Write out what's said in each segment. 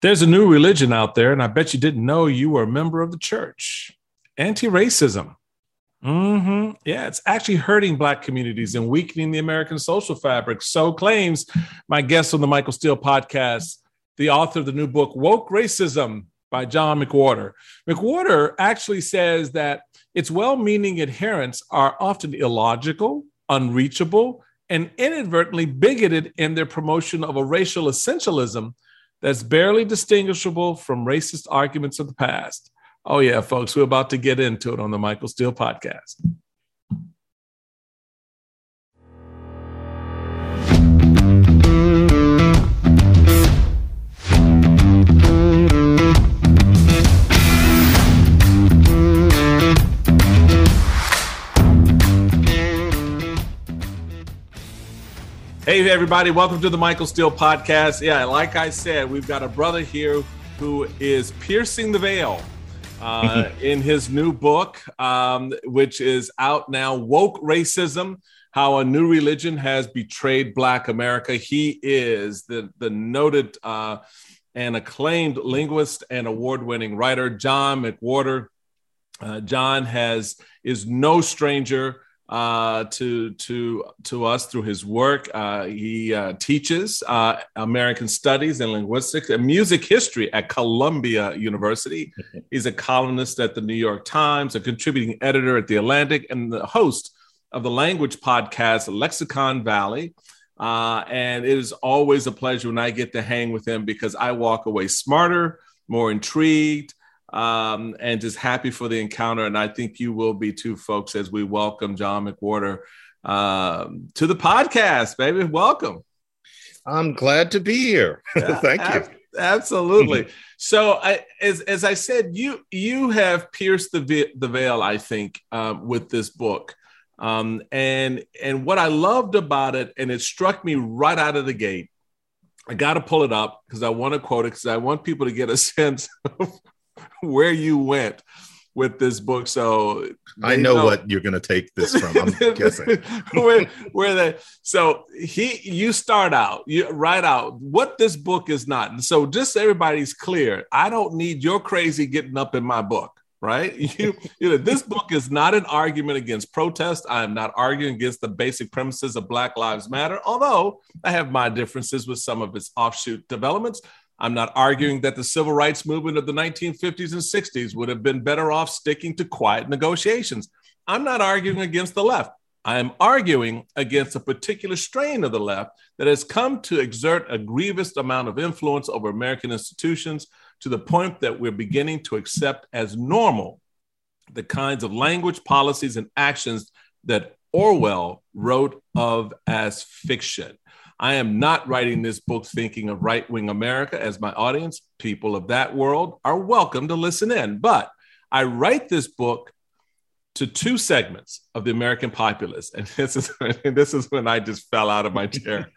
There's a new religion out there, and I bet you didn't know you were a member of the church. Anti-racism. Yeah, it's actually hurting Black communities and weakening the American social fabric. So claims my guest on the Michael Steele podcast, the author of the new book, Woke Racism by John McWhorter. McWhorter actually says that its well-meaning adherents are often illogical, unreachable, and inadvertently bigoted in their promotion of a racial essentialism that's barely distinguishable from racist arguments of the past. Oh yeah, folks, we're about to get into it on the Michael Steele podcast. Hey, everybody. Welcome to the Michael Steele podcast. Yeah, like I said, we've got a brother here who is piercing the veil in his new book, which is out now, Woke Racism, How a New Religion Has Betrayed Black America. He is the noted and acclaimed linguist and award-winning writer, John McWhorter. John is no stranger to us through his work. He teaches American Studies and Linguistics and Music History at Columbia University. He's a columnist at the New York Times, a contributing editor at The Atlantic, and the host of the language podcast Lexicon Valley. And it is always a pleasure when I get to hang with him because I walk away smarter, more intrigued, and just happy for the encounter. And I think you will be too, folks, as we welcome John McWhorter to the podcast, baby. Welcome. I'm glad to be here. Thank you. Absolutely. So as I said, you have pierced the veil, I think, with this book. And what I loved about it, and it struck me right out of the gate, I got to pull it up because I want to quote it because I want people to get a sense of where you went with this book. So I know what you're going to take this from. I'm guessing. You start out, you write out what this book is not. And so just so everybody's clear, I don't need your crazy getting up in my book, right? This book is not an argument against protest. I am not arguing against the basic premises of Black Lives Matter, although I have my differences with some of its offshoot developments. I'm not arguing that the civil rights movement of the 1950s and 60s would have been better off sticking to quiet negotiations. I'm not arguing against the left. I am arguing against a particular strain of the left that has come to exert a grievous amount of influence over American institutions to the point that we're beginning to accept as normal the kinds of language, policies, and actions that Orwell wrote of as fiction. I am not writing this book thinking of right-wing America as my audience. People of that world are welcome to listen in. But I write this book to two segments of the American populace. And this is when I just fell out of my chair.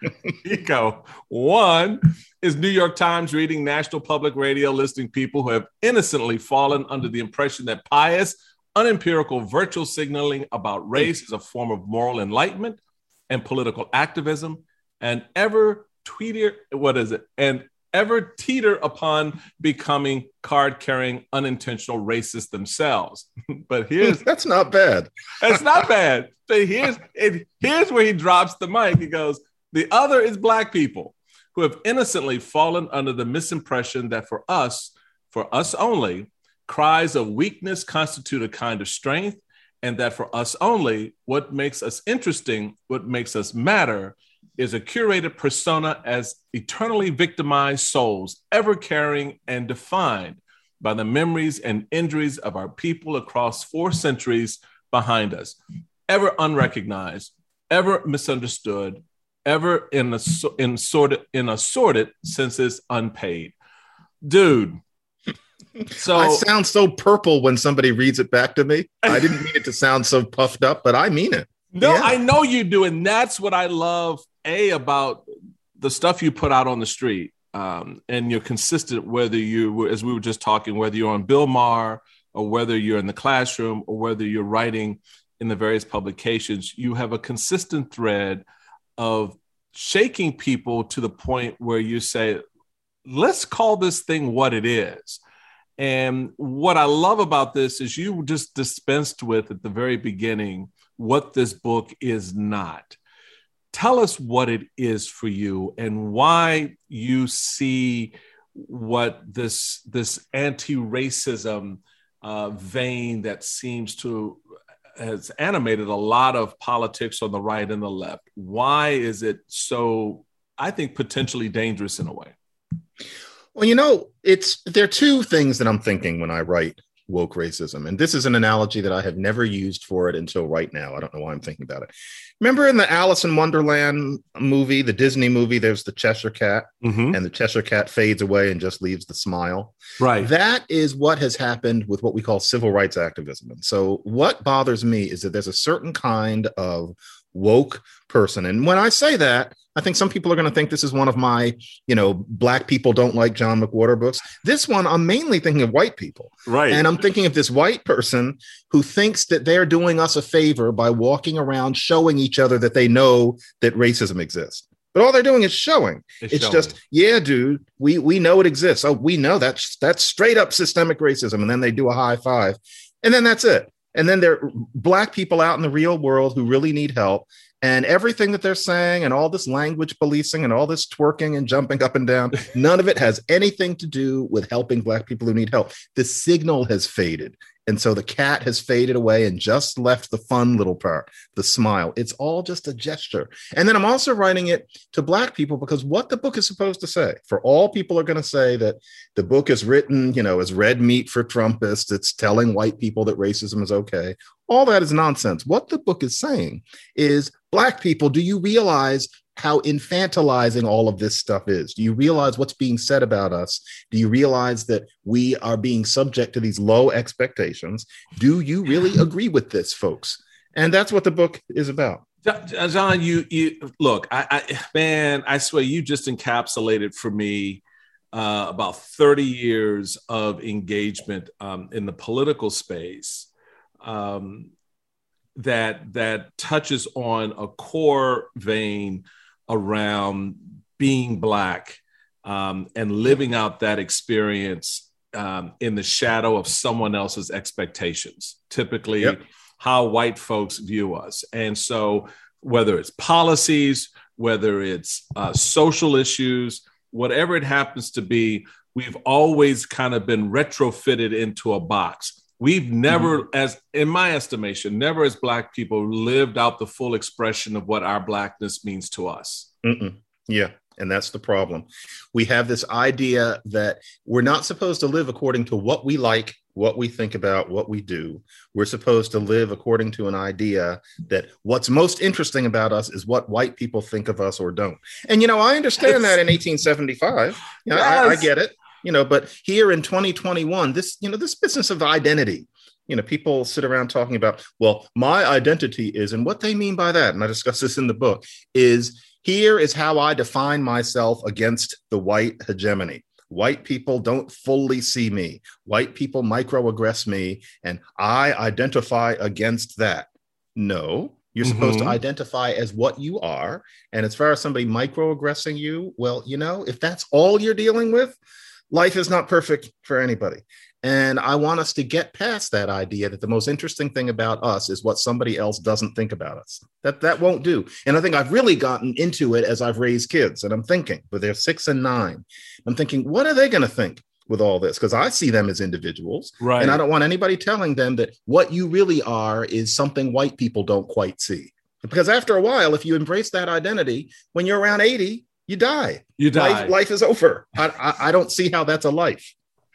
One is New York Times reading, National Public Radio listening people who have innocently fallen under the impression that pious, unempirical virtual signaling about race is a form of moral enlightenment and political activism, and ever teeter upon becoming card-carrying, unintentional racists themselves. But that's not bad. That's not bad. But here's where he drops the mic. He goes, the other is Black people who have innocently fallen under the misimpression that for us only, cries of weakness constitute a kind of strength, and that for us only, what makes us interesting, what makes us matter, is a curated persona as eternally victimized souls, ever carrying and defined by the memories and injuries of our people across 4 centuries behind us, ever unrecognized, ever misunderstood, ever in assorted senses unpaid. Dude. So I sound so purple when somebody reads it back to me. I didn't mean it to sound so puffed up, but I mean it. No, yeah. I know you do. And that's what I love, about the stuff you put out on the street. And you're consistent, whether as we were just talking, whether you're on Bill Maher or whether you're in the classroom or whether you're writing in the various publications, you have a consistent thread of shaking people to the point where you say, let's call this thing what it is. And what I love about this is you just dispensed with at the very beginning what this book is not. Tell us what it is for you and why you see what this anti-racism vein that seems to has animated a lot of politics on the right and the left. Why is it so, I think, potentially dangerous in a way? Well, there are two things that I'm thinking when I write woke racism. And this is an analogy that I have never used for it until right now. I don't know why I'm thinking about it. Remember in the Alice in Wonderland movie, the Disney movie, there's the Cheshire Cat, and the Cheshire Cat fades away and just leaves the smile. Right. That is what has happened with what we call civil rights activism. And so what bothers me is that there's a certain kind of woke person. And when I say that, I think some people are going to think this is one of my, Black people don't like John McWhorter books. This one, I'm mainly thinking of white people. Right. And I'm thinking of this white person who thinks that they're doing us a favor by walking around showing each other that they know that racism exists. But all they're doing is showing. It's showing. Just, yeah, dude, we know it exists. Oh, we know that's straight up systemic racism. And then they do a high five. And then that's it. And then there are Black people out in the real world who really need help. And everything that they're saying and all this language policing and all this twerking and jumping up and down, none of it has anything to do with helping Black people who need help. The signal has faded. And so the cat has faded away and just left the fun little part, the smile. It's all just a gesture. And then I'm also writing it to Black people because what the book is supposed to say, for all people are going to say that the book is written, as red meat for Trumpists. It's telling white people that racism is okay. All that is nonsense. What the book is saying is, Black people, do you realize how infantilizing all of this stuff is? Do you realize what's being said about us? Do you realize that we are being subject to these low expectations? Do you really agree with this, folks? And that's what the book is about. John, you look, I swear you just encapsulated for me about 30 years of engagement in the political space. That touches on a core vein around being Black and living out that experience in the shadow of someone else's expectations, typically how white folks view us. And so whether it's policies, whether it's social issues, whatever it happens to be, we've always kind of been retrofitted into a box. We've never, as in my estimation, never as Black people lived out the full expression of what our Blackness means to us. Yeah. And that's the problem. We have this idea that we're not supposed to live according to what we like, what we think about, what we do. We're supposed to live according to an idea that what's most interesting about us is what white people think of us or don't. And, I understand that in 1875. I get it. But here in 2021, this business of identity, people sit around talking about, well, my identity is, and what they mean by that, and I discuss this in the book, is here is how I define myself against the white hegemony. White people don't fully see me. White people microaggress me, and I identify against that. No. You're supposed to identify as what you are. And as far as somebody microaggressing you, well, if that's all you're dealing with, life is not perfect for anybody. And I want us to get past that idea that the most interesting thing about us is what somebody else doesn't think about us. That won't do. And I think I've really gotten into it as I've raised kids. And I'm thinking, but they're 6 and 9. I'm thinking, what are they going to think with all this? Because I see them as individuals. Right. And I don't want anybody telling them that what you really are is something white people don't quite see. Because after a while, if you embrace that identity, when you're around 80, you die. Life is over. I don't see how that's a life.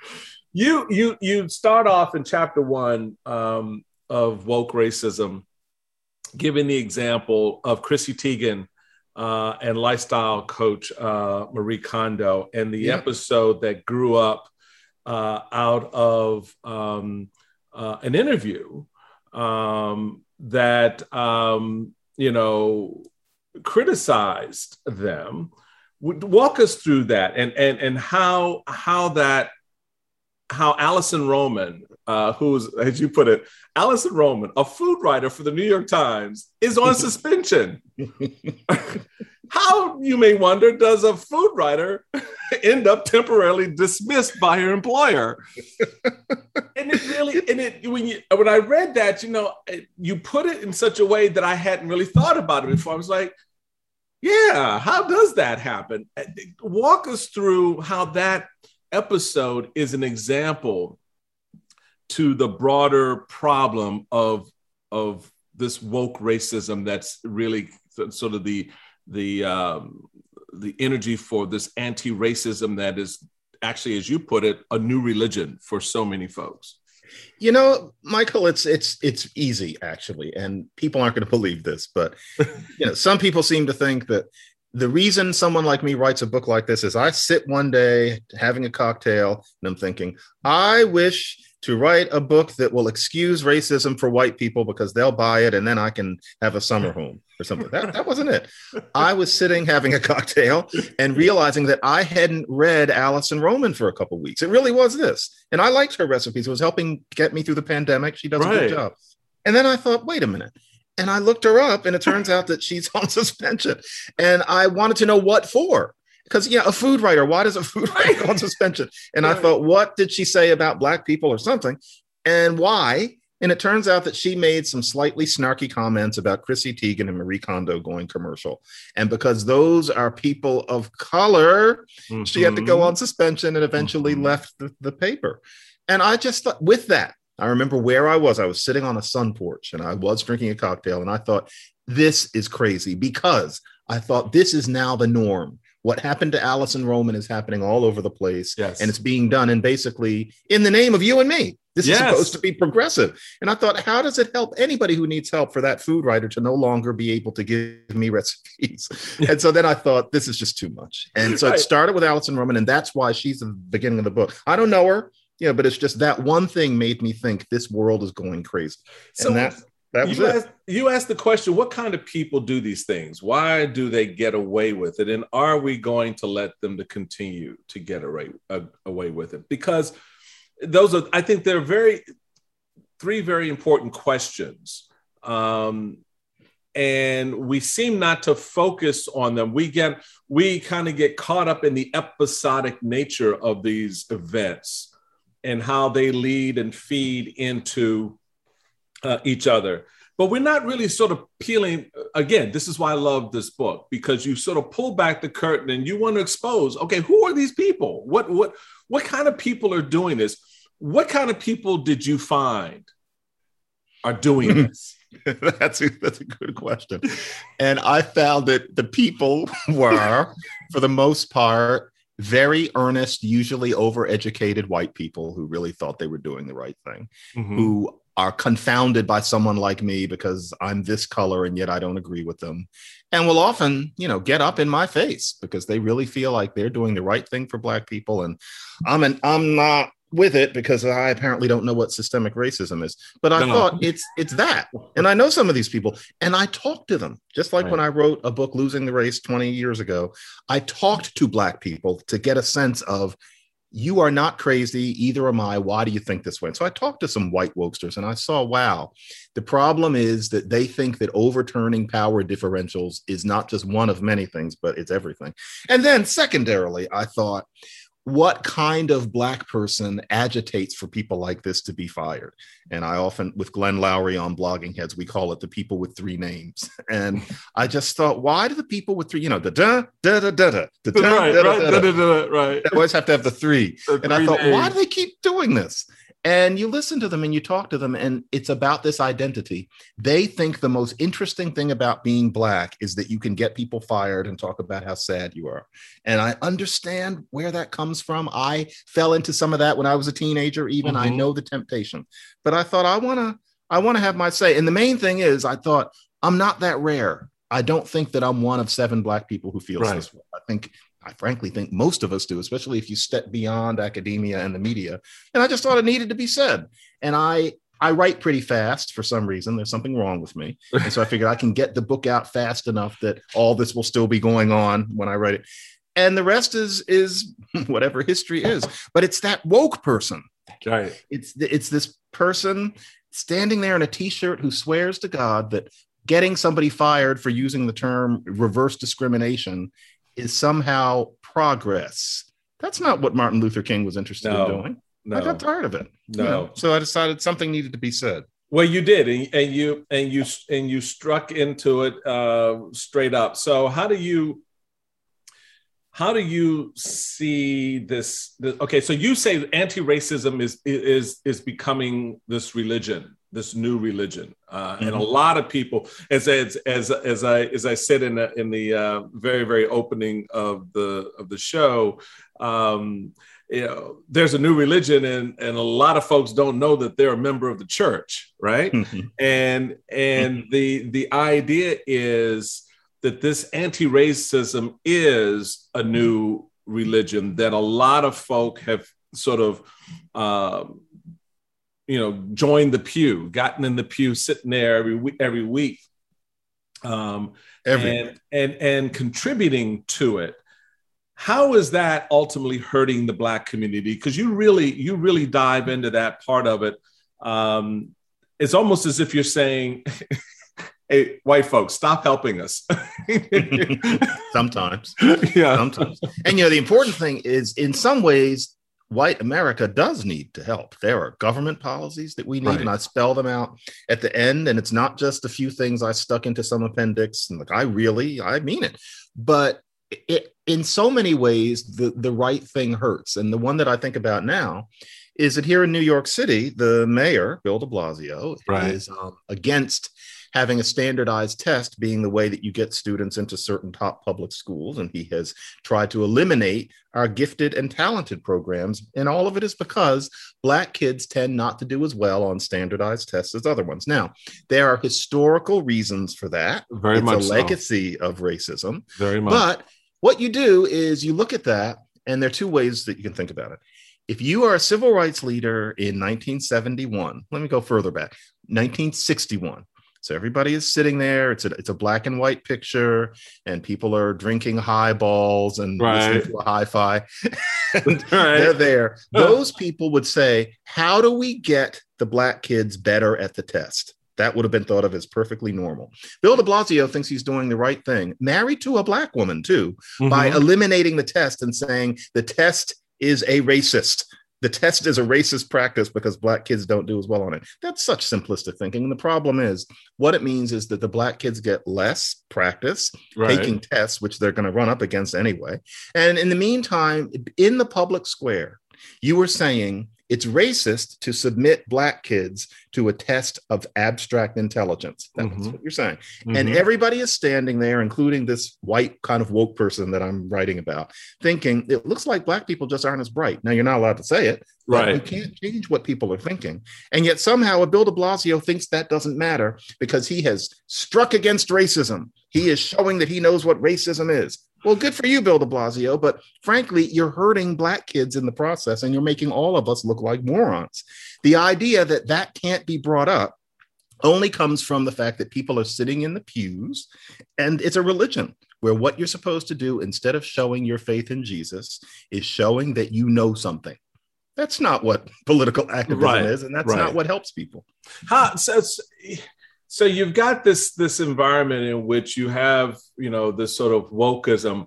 You start off in chapter 1 of Woke Racism, giving the example of Chrissy Teigen and lifestyle coach Marie Kondo, and the episode that grew up out of an interview that criticized them. Walk us through that and how Alison Roman who's, as you put it, Alison Roman, a food writer for the New York Times, is on suspension. How, you may wonder, does a food writer end up temporarily dismissed by her employer? And it really, when I read that, you put it in such a way that I hadn't really thought about it before. I was like, yeah, how does that happen? Walk us through how that episode is an example to the broader problem of this woke racism that's really sort of the energy for this anti-racism that is actually, as you put it, a new religion for so many folks. Michael, it's easy, actually, and people aren't going to believe this, but some people seem to think that the reason someone like me writes a book like this is I sit one day having a cocktail and I'm thinking, I wish to write a book that will excuse racism for white people because they'll buy it and then I can have a summer home or something. That wasn't it. I was sitting having a cocktail and realizing that I hadn't read Alison Roman for a couple of weeks. It really was this. And I liked her recipes. It was helping get me through the pandemic. She does a good job. And then I thought, wait a minute. And I looked her up and it turns out that she's on suspension. And I wanted to know what for. Because, a food writer, why does a food writer go on suspension? And I thought, what did she say about Black people or something? And why? And it turns out that she made some slightly snarky comments about Chrissy Teigen and Marie Kondo going commercial. And because those are people of color, she had to go on suspension and eventually left the paper. And I just thought, with that, I remember where I was. I was sitting on a sun porch and I was drinking a cocktail. And I thought, this is crazy, because I thought this is now the norm. What happened to Alison Roman is happening all over the place. Yes. And it's being done in basically in the name of you and me. This is supposed to be progressive. And I thought, how does it help anybody who needs help for that food writer to no longer be able to give me recipes? And so then I thought, this is just too much. And so it started with Alison Roman, and that's why she's the beginning of the book. I don't know her, but it's just that one thing made me think this world is going crazy. So and that was it. You asked the question, what kind of people do these things? Why do they get away with it? And are we going to let them to continue to get away with it? Because those are, I think there are three very important questions. And we seem not to focus on them. We kind of get caught up in the episodic nature of these events and how they lead and feed into each other. But we're not really sort of peeling, again, this is why I love this book, because you sort of pull back the curtain and you want to expose, okay, who are these people? What kind of people are doing this? What kind of people did you find are doing this? That's a good question. And I found that the people were, for the most part, very earnest, usually overeducated white people who really thought they were doing the right thing, who are confounded by someone like me because I'm this color and yet I don't agree with them, and will often, get up in my face because they really feel like they're doing the right thing for Black people. And I'm not with it because I apparently don't know what systemic racism is. But I thought it's that. And I know some of these people and I talked to them, just like when I wrote a book, Losing the Race 20 years ago. I talked to Black people to get a sense of, you are not crazy, either am I. Why do you think this way? And so I talked to some white wokesters and I saw, wow, the problem is that they think that overturning power differentials is not just one of many things, but it's everything. And then secondarily, I thought, what kind of Black person agitates for people like this to be fired? And I often, with Glenn Lowry on Blogging Heads, we call it the people with three names. And I just thought, why do the people with three, the da da da da da da da, right? They always have to have the three. And I thought, why do they keep doing this? And you listen to them and you talk to them, and it's about this identity. They think the most interesting thing about being Black is that you can get people fired and talk about how sad you are. And I understand where that comes from. I fell into some of that when I was a teenager, even. I know the temptation. But I thought, I want to have my say. And the main thing is, I thought, I'm not that rare. I don't think that I'm one of 7 Black people who feels this way. I frankly think most of us do, especially if you step beyond academia and the media. And I just thought it needed to be said. And I write pretty fast for some reason. There's something wrong with me. And so I figured I can get the book out fast enough that all this will still be going on when I write it. And the rest is whatever history is. But it's that woke person that Right. It's this person standing there in a t-shirt who swears to God that getting somebody fired for using the term reverse discrimination is somehow progress. That's not what Martin Luther King was interested in doing. I got tired of it. No. So I decided something needed to be said. Well, you did, and you struck into it straight up. So how do you see this? Okay, so you say anti-racism is becoming this religion, this new religion, and a lot of people, as I said in the very, very opening of the show. There's a new religion, and a lot of folks don't know that they're a member of the church, right? And the idea is that this anti-racism is a new religion that a lot of folk have sort of, joined the pew, gotten in the pew, sitting there every week, and contributing to it. How is that ultimately hurting the Black community? Because you really dive into that part of it. It's almost as if you're saying, hey, white folks, stop helping us. Sometimes. Yeah. Sometimes. And, the important thing is, in some ways, white America does need to help. There are government policies that we need, and I spell them out at the end. And it's not just a few things I stuck into some appendix. And I mean it. But in so many ways, the right thing hurts. And the one that I think about now is that here in New York City, the mayor, Bill de Blasio, is against having a standardized test being the way that you get students into certain top public schools. And he has tried to eliminate our gifted and talented programs. And all of it is because Black kids tend not to do as well on standardized tests as other ones. Now, there are historical reasons for that. Very much a legacy of racism. Very much. But what you do is you look at that, and there are two ways that you can think about it. If you are a civil rights leader in 1971, let me go further back, 1961. So everybody is sitting there. It's a black and white picture, and people are drinking highballs and listening to a hi-fi. They're there. Those people would say, how do we get the Black kids better at the test? That would have been thought of as perfectly normal. Bill de Blasio thinks he's doing the right thing, married to a Black woman, too, by eliminating the test and saying the test is a racist. The test is a racist practice because Black kids don't do as well on it. That's such simplistic thinking. And the problem is, what it means is that the Black kids get less practice taking tests, which they're going to run up against anyway. And in the meantime, in the public square, you were saying it's racist to submit Black kids to a test of abstract intelligence. That's what you're saying. And everybody is standing there, including this white kind of woke person that I'm writing about, thinking it looks like Black people just aren't as bright. Now, you're not allowed to say it. Right. You can't change what people are thinking. And yet somehow Bill de Blasio thinks that doesn't matter because he has struck against racism. He is showing that he knows what racism is. Well, good for you, Bill de Blasio. But frankly, you're hurting Black kids in the process, and you're making all of us look like morons. The idea that that can't be brought up only comes from the fact that people are sitting in the pews, and it's a religion where what you're supposed to do instead of showing your faith in Jesus is showing that you know something. That's not what political activism is, and that's not what helps people. So you've got this environment in which you have, this sort of wokeism.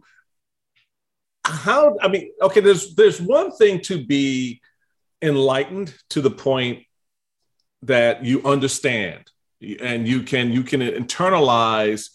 There's one thing to be enlightened to the point that you understand and you can internalize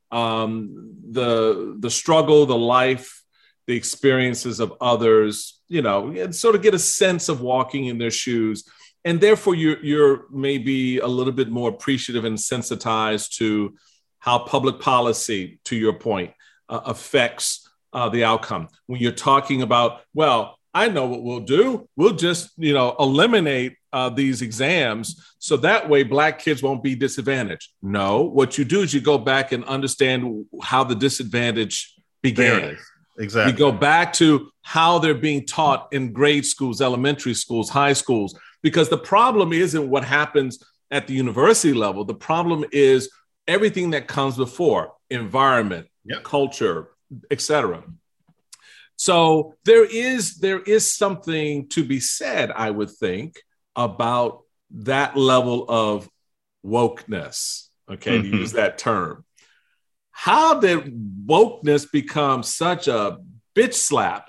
the struggle, the life, the experiences of others, and sort of get a sense of walking in their shoes. And therefore, you're maybe a little bit more appreciative and sensitized to how public policy, to your point, affects the outcome. When you're talking about, well, I know what we'll do. We'll just, eliminate these exams so that way Black kids won't be disadvantaged. No, what you do is you go back and understand how the disadvantage began. Exactly. You go back to how they're being taught in grade schools, elementary schools, high schools. Because the problem isn't what happens at the university level. The problem is everything that comes before: environment, culture, etc. So there is something to be said, I would think, about that level of wokeness. Okay, to use that term. How did wokeness become such a bitch slap?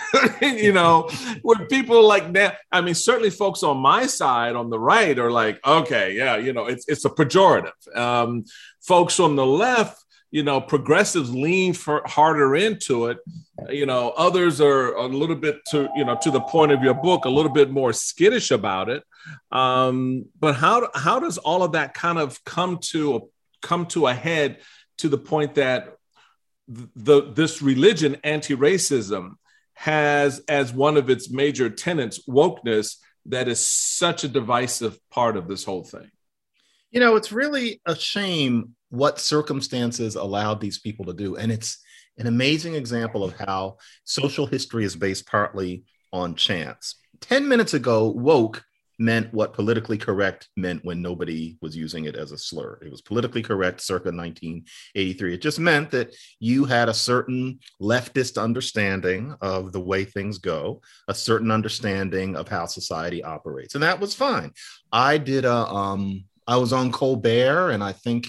When people like that, I mean, certainly folks on my side, on the right, are like, okay, yeah, it's a pejorative. Folks on the left, progressives lean harder into it. Others are a little bit to the point of your book, a little bit more skittish about it. But how does all of that kind of come to a head to the point that this religion, anti-racism, has as one of its major tenets wokeness that is such a divisive part of this whole thing? It's really a shame what circumstances allowed these people to do. And it's an amazing example of how social history is based partly on chance. 10 minutes ago, woke meant what politically correct meant when nobody was using it as a slur. It was politically correct circa 1983. It just meant that you had a certain leftist understanding of the way things go, a certain understanding of how society operates. And that was fine. I was on Colbert, and I think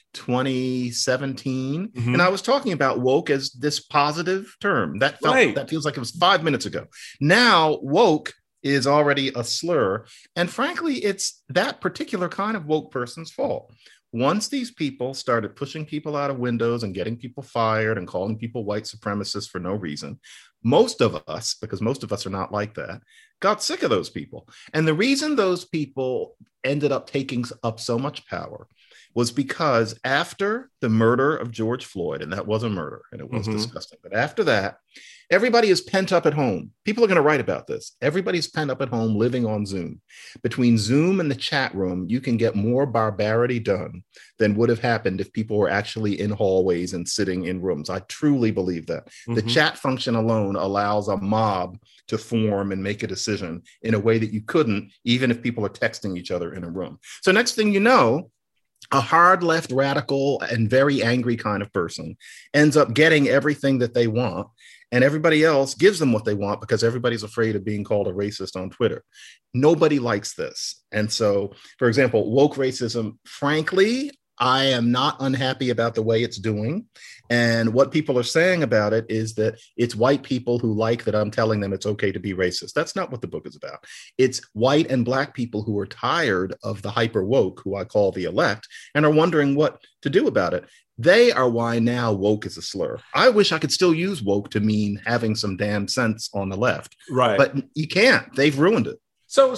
2017, and I was talking about woke as this positive term. That feels like it was 5 minutes ago. Now, woke is already a slur. And frankly, it's that particular kind of woke person's fault. Once these people started pushing people out of windows and getting people fired and calling people white supremacists for no reason, most of us, because most of us are not like that, got sick of those people. And the reason those people ended up taking up so much power was because after the murder of George Floyd, and that was a murder and it was disgusting, but after that, everybody is pent up at home. People are going to write about this. Everybody's pent up at home living on Zoom. Between Zoom and the chat room, you can get more barbarity done than would have happened if people were actually in hallways and sitting in rooms. I truly believe that. The chat function alone allows a mob to form and make a decision in a way that you couldn't, even if people are texting each other in a room. So next thing you know, a hard left radical and very angry kind of person ends up getting everything that they want, and everybody else gives them what they want because everybody's afraid of being called a racist on Twitter. Nobody likes this. And so, for example, woke racism, frankly, I am not unhappy about the way it's doing. And what people are saying about it is that it's white people who like that I'm telling them it's okay to be racist. That's not what the book is about. It's white and Black people who are tired of the hyper woke, who I call the elect, and are wondering what to do about it. They are why now woke is a slur. I wish I could still use woke to mean having some damn sense on the left. Right. But you can't. They've ruined it. So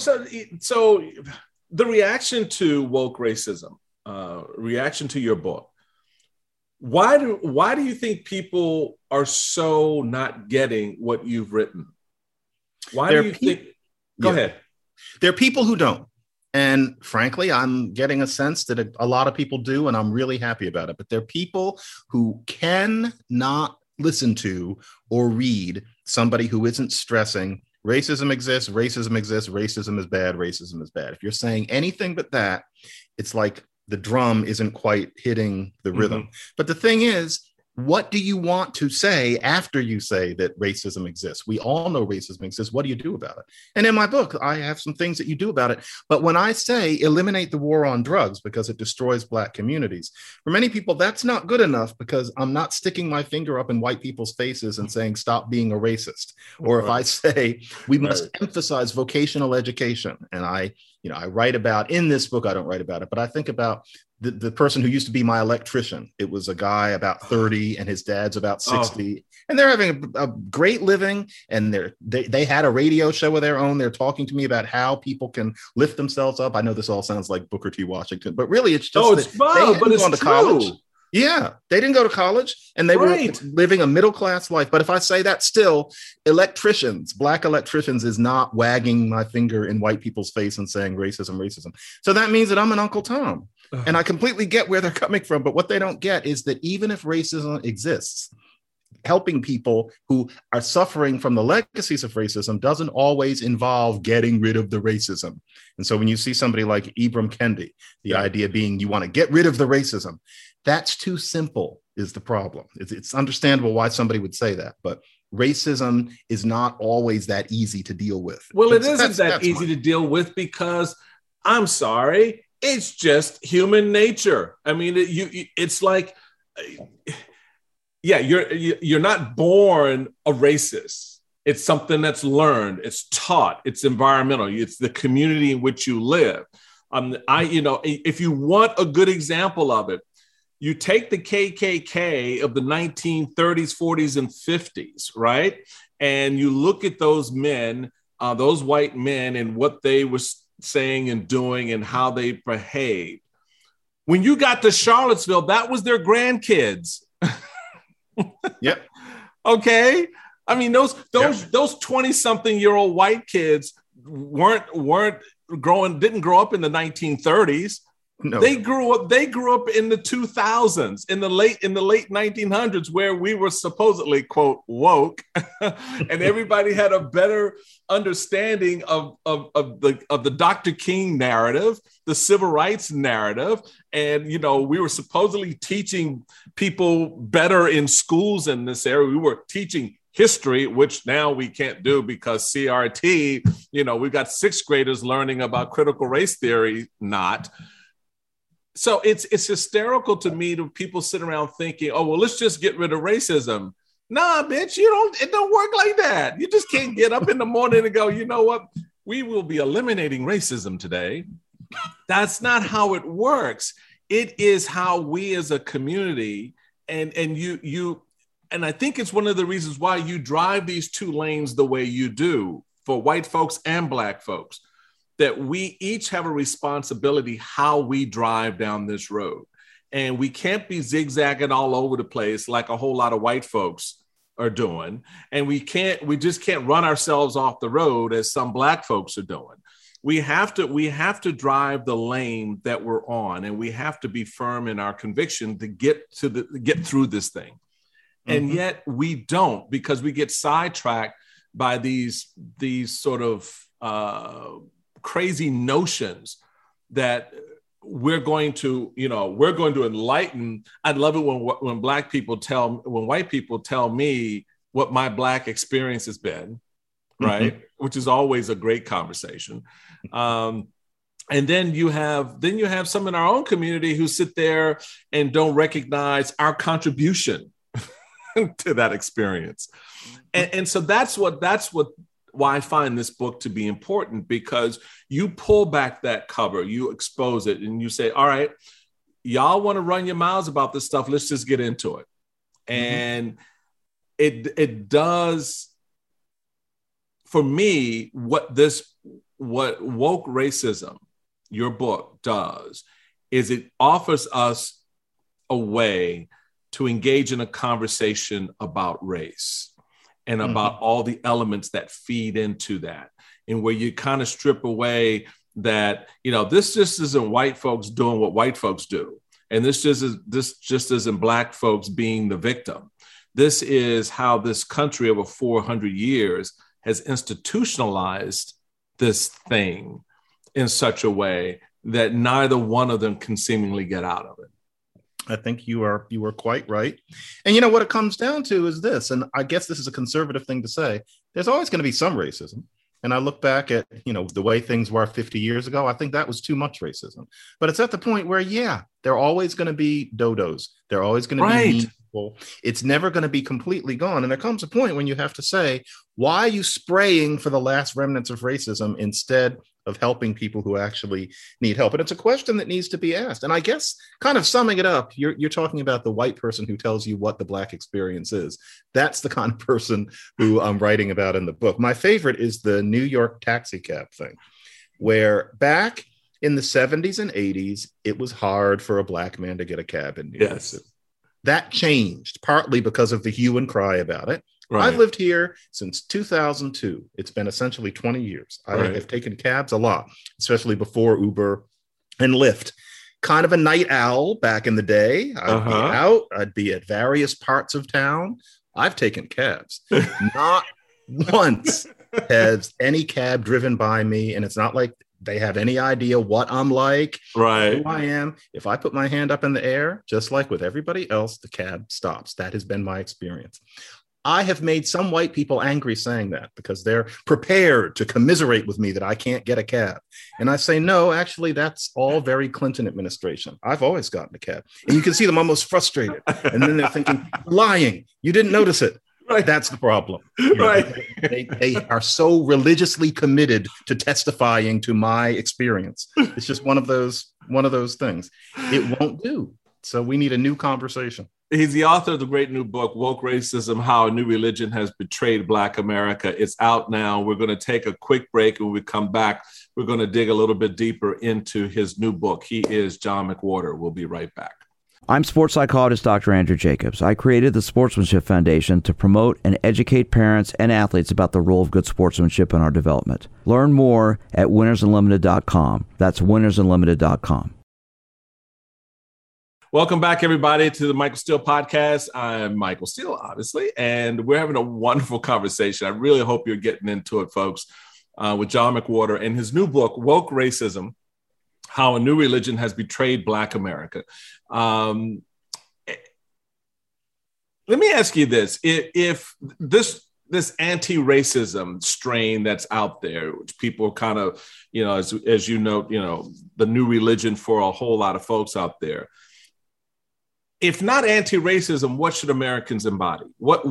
the reaction to woke racism, reaction to your book, why do you think people are so not getting what you've written? Why do you think? Go ahead. There are people who don't. And frankly, I'm getting a sense that a lot of people do, and I'm really happy about it. But there are people who cannot listen to or read somebody who isn't stressing racism exists, racism exists, racism is bad, racism is bad. If you're saying anything but that, it's like the drum isn't quite hitting the rhythm. But the thing is, what do you want to say after you say that racism exists? We all know racism exists. What do you do about it? And in my book, I have some things that you do about it. But when I say eliminate the war on drugs because it destroys Black communities, for many people, that's not good enough because I'm not sticking my finger up in white people's faces and saying, stop being a racist. Or if I say we must emphasize vocational education, and I write about, in this book, I don't write about it, but I think about the person who used to be my electrician. It was a guy about 30 and his dad's about 60. And they're having a great living. And they had a radio show of their own. They're talking to me about how people can lift themselves up. I know this all sounds like Booker T. Washington, but really it's just they hadn't gone to college. Yeah, they didn't go to college and they were living a middle-class life. But if I say that still, electricians, Black electricians is not wagging my finger in white people's face and saying racism, racism. So that means that I'm an Uncle Tom. And I completely get where they're coming from. But what they don't get is that even if racism exists, helping people who are suffering from the legacies of racism doesn't always involve getting rid of the racism. And so when you see somebody like Ibram Kendi, the idea being you want to get rid of the racism, that's too simple is the problem. It's understandable why somebody would say that, but racism is not always that easy to deal with. Well, it isn't that easy to deal with because, I'm sorry, it's just human nature. I mean, it's like, yeah, you're not born a racist. It's something that's learned, it's taught, it's environmental, it's the community in which you live. If you want a good example of it, you take the KKK of the 1930s, 40s, and 50s, right? And you look at those men, those white men, and what they were saying and doing and how they behaved. When you got to Charlottesville, that was their grandkids. Yep. Okay. I mean, those 20-something-year-old white kids didn't grow up in the 1930s. No. They grew up in the 2000s, in the late 1900s, where we were supposedly, quote, woke, and everybody had a better understanding of the Dr. King narrative, the civil rights narrative, and we were supposedly teaching people better in schools in this area. We were teaching history, which now we can't do because CRT. We've got sixth graders learning about critical race theory, not. So it's hysterical to me to people sitting around thinking, oh, well, let's just get rid of racism. Nah, bitch, it don't work like that. You just can't get up in the morning and go, you know what? We will be eliminating racism today. That's not how it works. It is how we as a community, and I think it's one of the reasons why you drive these two lanes the way you do for white folks and Black folks, that we each have a responsibility how we drive down this road. And we can't be zigzagging all over the place like a whole lot of white folks are doing. And we just can't run ourselves off the road as some Black folks are doing. We have to drive the lane that we're on, and we have to be firm in our conviction to get through this thing. Mm-hmm. And yet we don't, because we get sidetracked by these sort of crazy notions that we're going to enlighten. I love it when white people tell me what my Black experience has been, right? Mm-hmm. Which is always a great conversation. And then you have some in our own community who sit there and don't recognize our contribution to that experience. And so that's why I find this book to be important, because you pull back that cover, you expose it, and you say, all right, y'all want to run your mouths about this stuff. Let's just get into it. And it does, for me, what woke racism, your book, does is it offers us a way to engage in a conversation about race and about all the elements that feed into that, and where you kind of strip away that, this just isn't white folks doing what white folks do. And this just isn't Black folks being the victim. This is how this country over 400 years has institutionalized this thing in such a way that neither one of them can seemingly get out of it. I think you are quite right. And what it comes down to is this, and I guess this is a conservative thing to say, there's always going to be some racism. And I look back at, the way things were 50 years ago, I think that was too much racism. But it's at the point where, there are always going to be dodos. They're always going to be mean people. It's never going to be completely gone. And there comes a point when you have to say, why are you spraying for the last remnants of racism instead of helping people who actually need help? And it's a question that needs to be asked. And I guess kind of summing it up, you're talking about the white person who tells you what the Black experience is. That's the kind of person who I'm writing about in the book. My favorite is the New York taxi cab thing, where back in the 70s and 80s, it was hard for a Black man to get a cab in New York City. That changed partly because of the hue and cry about it. Right. I've lived here since 2002. It's been essentially 20 years. I have taken cabs a lot, especially before Uber and Lyft. Kind of a night owl back in the day. I'd be out. I'd be at various parts of town. I've taken cabs. Not once has any cab driven by me, and it's not like they have any idea what I'm like, who I am. If I put my hand up in the air, just like with everybody else, the cab stops. That has been my experience. I have made some white people angry saying that because they're prepared to commiserate with me that I can't get a cab. And I say, no, actually, that's all very Clinton administration. I've always gotten a cab. And you can see them almost frustrated. And then they're thinking, lying. You didn't notice it. Right. That's the problem. Right. They are so religiously committed to testifying to my experience. It's just one of those things. It won't do. So we need a new conversation. He's the author of the great new book, Woke Racism, How a New Religion Has Betrayed Black America. It's out now. We're going to take a quick break. When we come back, we're going to dig a little bit deeper into his new book. He is John McWhorter. We'll be right back. I'm sports psychologist Dr. Andrew Jacobs. I created the Sportsmanship Foundation to promote and educate parents and athletes about the role of good sportsmanship in our development. Learn more at winnersunlimited.com. That's winnersunlimited.com. Welcome back, everybody, to the Michael Steele Podcast. I'm Michael Steele, obviously, and we're having a wonderful conversation. I really hope you're getting into it, folks, with John McWhorter and his new book, Woke Racism, How a New Religion Has Betrayed Black America. Let me ask you this. If this anti-racism strain that's out there, which people kind of, as you note, the new religion for a whole lot of folks out there, if not anti-racism, what should Americans embody?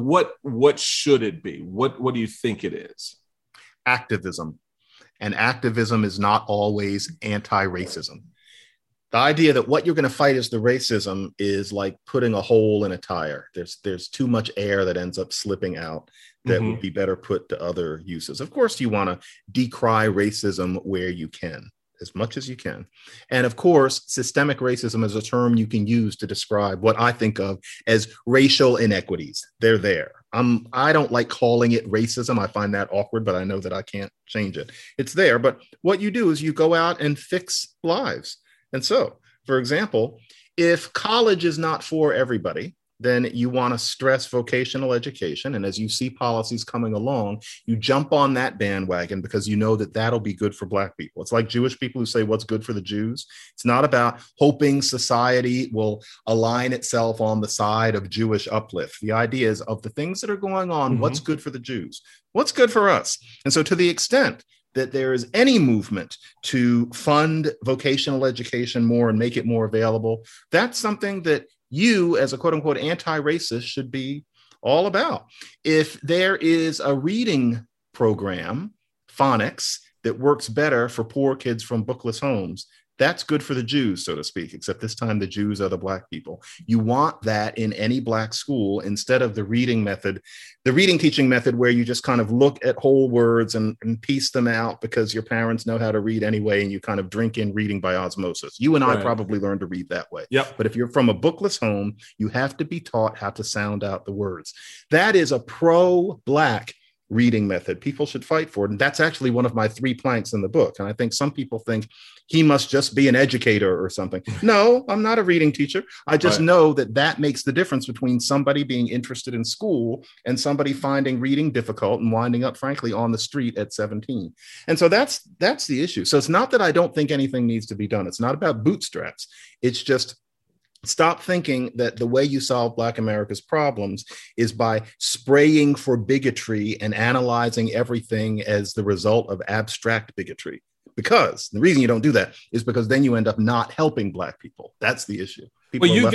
What should it be? What do you think it is? Activism. And activism is not always anti-racism. The idea that what you're going to fight is the racism is like putting a hole in a tire. There's too much air that ends up slipping out that would be better put to other uses. Of course, you want to decry racism where you can, as much as you can. And of course, systemic racism is a term you can use to describe what I think of as racial inequities. They're there. I don't like calling it racism. I find that awkward, but I know that I can't change it. It's there. But what you do is you go out and fix lives. And so, for example, if college is not for everybody, then you want to stress vocational education. And as you see policies coming along, you jump on that bandwagon because you know that that'll be good for Black people. It's like Jewish people who say what's good for the Jews. It's not about hoping society will align itself on the side of Jewish uplift. The idea is of the things that are going on, what's good for the Jews? What's good for us? And so to the extent that there is any movement to fund vocational education more and make it more available, that's something that you, as a quote unquote anti-racist, should be all about. If there is a reading program, phonics, that works better for poor kids from bookless homes, that's good for the Jews, so to speak, except this time the Jews are the Black people. You want that in any Black school instead of the reading method, the reading teaching method where you just kind of look at whole words and piece them out because your parents know how to read anyway, and you kind of drink in reading by osmosis. You and I probably learned to read that way. Yep. But if you're from a bookless home, you have to be taught how to sound out the words. That is a pro-Black reading method. People should fight for it. And that's actually one of my 3 planks in the book. And I think some people think he must just be an educator or something. No, I'm not a reading teacher. I just know that that makes the difference between somebody being interested in school and somebody finding reading difficult and winding up, frankly, on the street at 17. And so that's the issue. So it's not that I don't think anything needs to be done. It's not about bootstraps. It's just stop thinking that the way you solve Black America's problems is by spraying for bigotry and analyzing everything as the result of abstract bigotry. Because the reason you don't do that is because then you end up not helping Black people. That's the issue. Well, you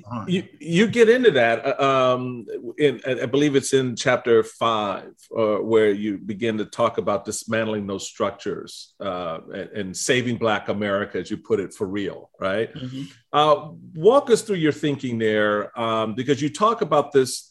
get into that. I believe it's in chapter 5, where you begin to talk about dismantling those structures and saving Black America, as you put it, for real, right? Walk us through your thinking there, because you talk about this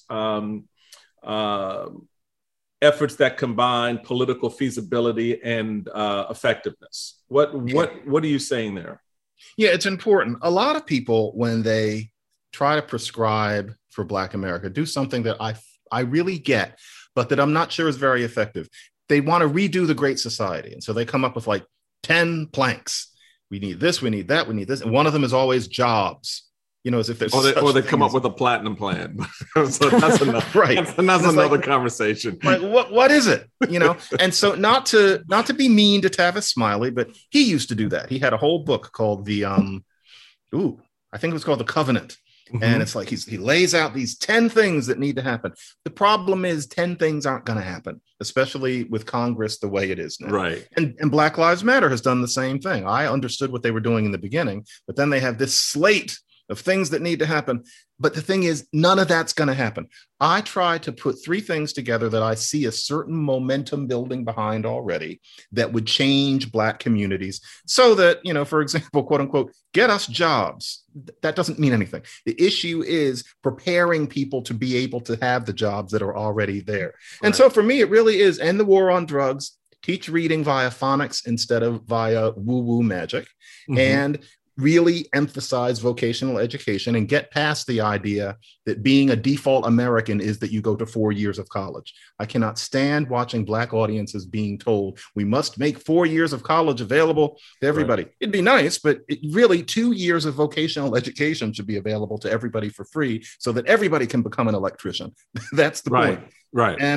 efforts that combine political feasibility and effectiveness. What are you saying there? Yeah, it's important. A lot of people, when they try to prescribe for Black America, do something that I really get, but that I'm not sure is very effective. They want to redo the Great Society. And so they come up with like 10 planks. We need this, we need that, we need this. And one of them is always jobs. You know, as if there's or they come up with a platinum plan. So that's another, right. That's another conversation. Like, what is it? You know, and so not to be mean to Tavis Smiley, but he used to do that. He had a whole book called I think it was called The Covenant. And it's like he lays out these 10 things that need to happen. The problem is 10 things aren't going to happen, especially with Congress the way it is now. Right. And Black Lives Matter has done the same thing. I understood what they were doing in the beginning, but then they have this slate of things that need to happen. But the thing is, none of that's going to happen. I try to put 3 things together that I see a certain momentum building behind already that would change Black communities so that, for example, quote unquote, get us jobs. That doesn't mean anything. The issue is preparing people to be able to have the jobs that are already there. Right. And so for me, it really is end the war on drugs, teach reading via phonics instead of via woo-woo magic, and really emphasize vocational education and get past the idea that being a default American is that you go to 4 years of college. I cannot stand watching Black audiences being told we must make 4 years of college available to everybody. Right. It'd be nice, but really 2 years of vocational education should be available to everybody for free so that everybody can become an electrician. That's the point. Right. And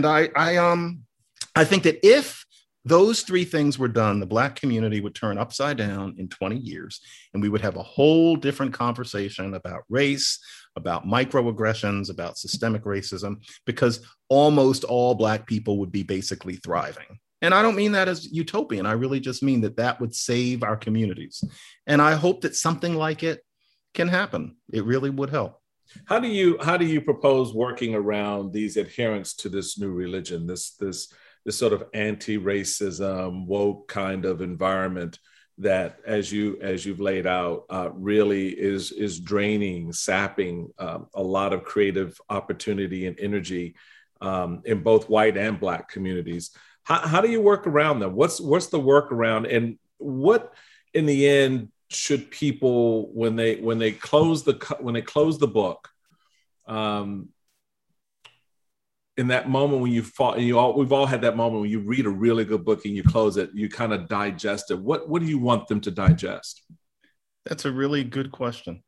I think that if those 3 things were done, the Black community would turn upside down in 20 years, and we would have a whole different conversation about race, about microaggressions, about systemic racism, because almost all Black people would be basically thriving. And I don't mean that as utopian. I really just mean that that would save our communities. And I hope that something like it can happen. It really would help. How do you propose working around these adherents to this new religion, this sort of anti-racism, woke kind of environment that, as you've laid out, really is draining, sapping a lot of creative opportunity and energy in both white and Black communities? How do you work around them? What's the workaround, and what, in the end, should people when they close the book? In that moment when we've all had that moment when you read a really good book and you close it, you kind of digest it. What do you want them to digest? That's a really good question.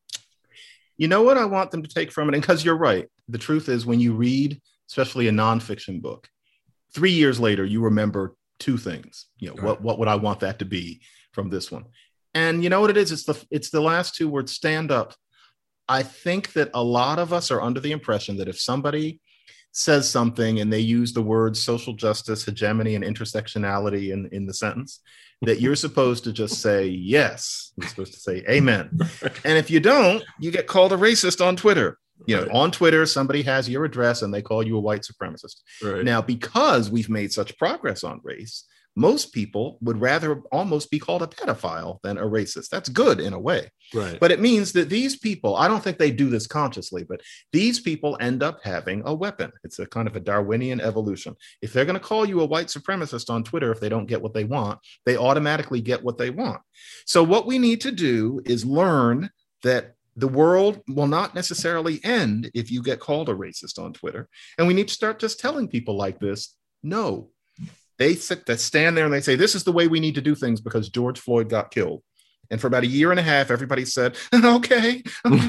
You know what I want them to take from it? And because you're right, the truth is when you read, especially a nonfiction book, 3 years later, you remember 2 things. What would I want that to be from this one? And you know what it is? It's the last 2 words, stand up. I think that a lot of us are under the impression that if somebody says something and they use the words social justice, hegemony, and intersectionality in the sentence, that you're supposed to just say yes. You're supposed to say amen. And if you don't, you get called a racist on Twitter. On Twitter, somebody has your address and they call you a white supremacist. Right. Now, because we've made such progress on race, most people would rather almost be called a pedophile than a racist. That's good in a way. Right. But it means that these people, I don't think they do this consciously, but these people end up having a weapon. It's a kind of a Darwinian evolution. If they're going to call you a white supremacist on Twitter, if they don't get what they want, they automatically get what they want. So what we need to do is learn that the world will not necessarily end if you get called a racist on Twitter. And we need to start just telling people like this, no. They stand there and they say, this is the way we need to do things because George Floyd got killed. And for about a year and a half, everybody said, okay.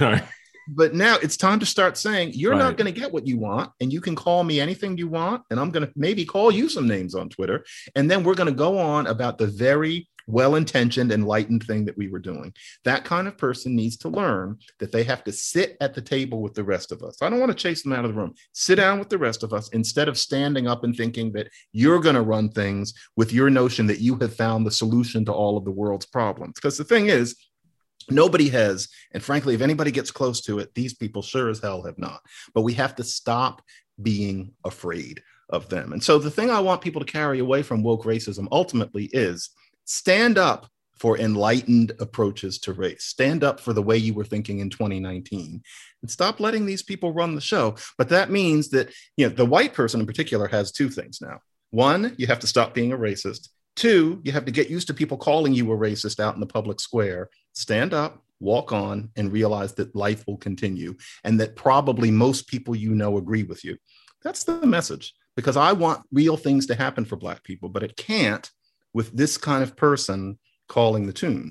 But now it's time to start saying, you're not going to get what you want. And you can call me anything you want. And I'm going to maybe call you some names on Twitter. And then we're going to go on about the very well-intentioned, enlightened thing that we were doing. That kind of person needs to learn that they have to sit at the table with the rest of us. I don't want to chase them out of the room. Sit down with the rest of us instead of standing up and thinking that you're going to run things with your notion that you have found the solution to all of the world's problems. Because the thing is, nobody has. And frankly, if anybody gets close to it, these people sure as hell have not. But we have to stop being afraid of them. And so the thing I want people to carry away from woke racism ultimately is stand up for enlightened approaches to race. Stand up for the way you were thinking in 2019 and stop letting these people run the show. But that means that, the white person in particular has 2 things now. 1, you have to stop being a racist. 2, you have to get used to people calling you a racist out in the public square. Stand up, walk on, and realize that life will continue and that probably most people agree with you. That's the message, because I want real things to happen for Black people, but it can't with this kind of person calling the tune.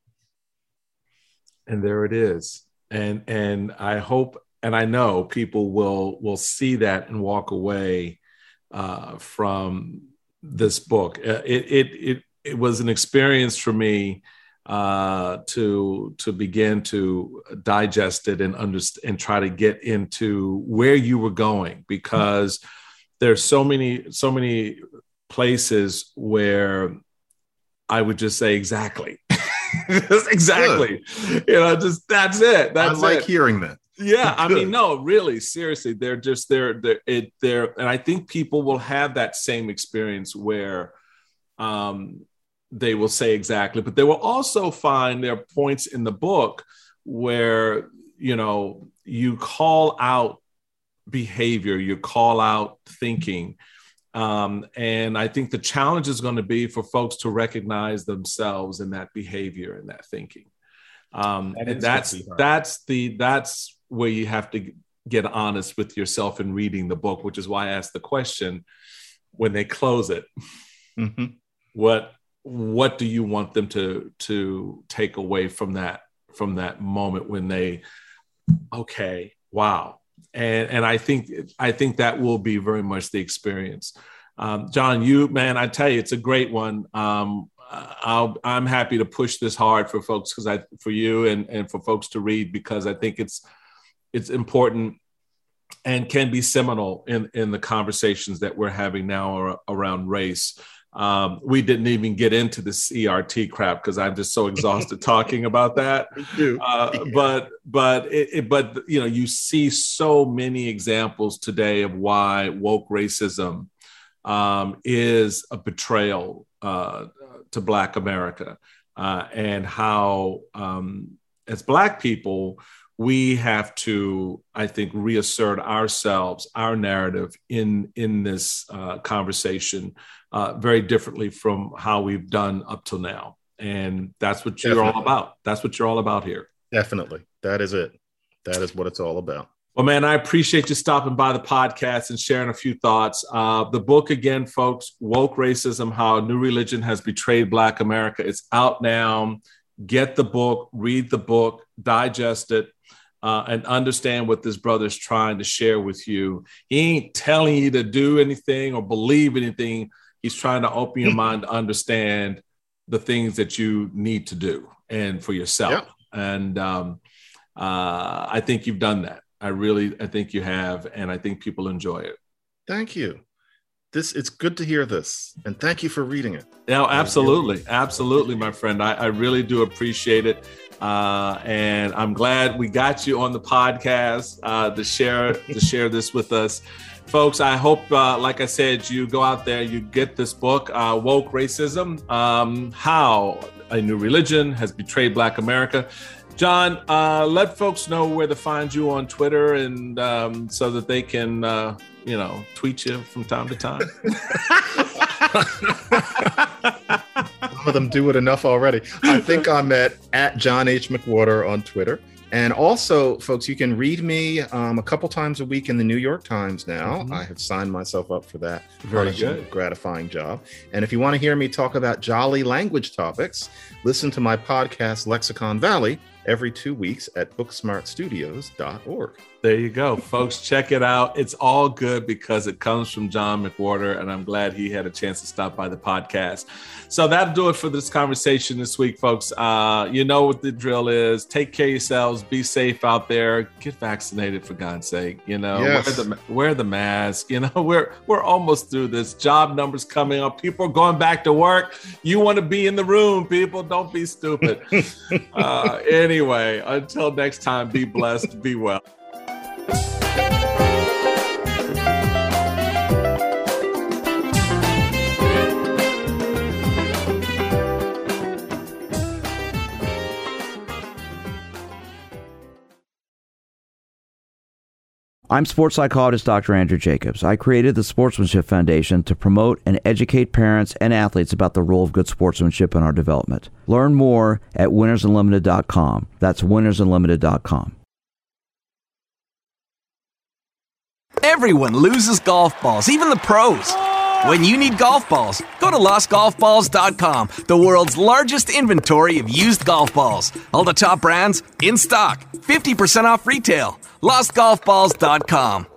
And there it is. And I hope, and I know people will see that and walk away from this book. It was an experience for me to begin to digest it and understand and try to get into where you were going, because there's so many places where I would just say exactly. Just exactly. Good. Just that's it. That's I like it. hearing that. Yeah, I Good. mean, no, really, seriously, they're and I think people will have that same experience where they will say exactly, but they will also find there are points in the book where, you call out behavior, you call out thinking. And I think the challenge is going to be for folks to recognize themselves in that behavior and that thinking. And that's where you have to get honest with yourself in reading the book, which is why I asked the question when they close it, what do you want them to take away from that moment when they, okay, wow. And I think that will be very much the experience. John, I tell you, it's a great one. I'm happy to push this hard for folks for you and for folks to read, because I think it's important and can be seminal in the conversations that we're having now around race. We didn't even get into the CRT crap because I'm just so exhausted talking about that. But you see so many examples today of why woke racism is a betrayal to Black America, and how as Black people, we have to, I think, reassert ourselves, our narrative in this conversation very differently from how we've done up till now. And that's what you're all about. That's what you're all about here. Definitely. That is it. That is what it's all about. Well, man, I appreciate you stopping by the podcast and sharing a few thoughts. The book, again, folks, Woke Racism, How a New Religion Has Betrayed Black America. It's out now. Get the book, read the book, digest it, and understand what this brother is trying to share with you. He ain't telling you to do anything or believe anything. He's trying to open your mind to understand the things that you need to do and for yourself. Yep. And I think you've done that. I think you have, and I think people enjoy it. Thank you. It's good to hear this, and thank you for reading it. Yeah, absolutely. Absolutely, my friend. I really do appreciate it. And I'm glad we got you on the podcast to share this with us. Folks, I hope, like I said, you go out there, you get this book, Woke Racism, How a New Religion Has Betrayed Black America. John, let folks know where to find you on Twitter, and so that they can, tweet you from time to time. Some of them do it enough already. I think I'm at John H. McWhorter on Twitter. And also, folks, you can read me a couple times a week in the New York Times now. Mm-hmm. I have signed myself up for that. Very good. Gratifying job. And if you want to hear me talk about jolly language topics, listen to my podcast, Lexicon Valley, every 2 weeks at booksmartstudios.org. There you go, folks. Check it out. It's all good because it comes from John McWhorter, and I'm glad he had a chance to stop by the podcast. So that'll do it for this conversation this week, folks. You know what the drill is. Take care of yourselves. Be safe out there. Get vaccinated, for God's sake. Yes. Wear the mask. We're almost through this. Job numbers coming up. People are going back to work. You want to be in the room, people. Don't be stupid. Anyway, until next time, be blessed. Be well. I'm sports psychologist Dr. Andrew Jacobs. I created the Sportsmanship Foundation to promote and educate parents and athletes about the role of good sportsmanship in our development. Learn more at winnersunlimited.com. That's winnersunlimited.com. Everyone loses golf balls, even the pros. When you need golf balls, go to lostgolfballs.com, the world's largest inventory of used golf balls. All the top brands in stock, 50% off retail. lostgolfballs.com.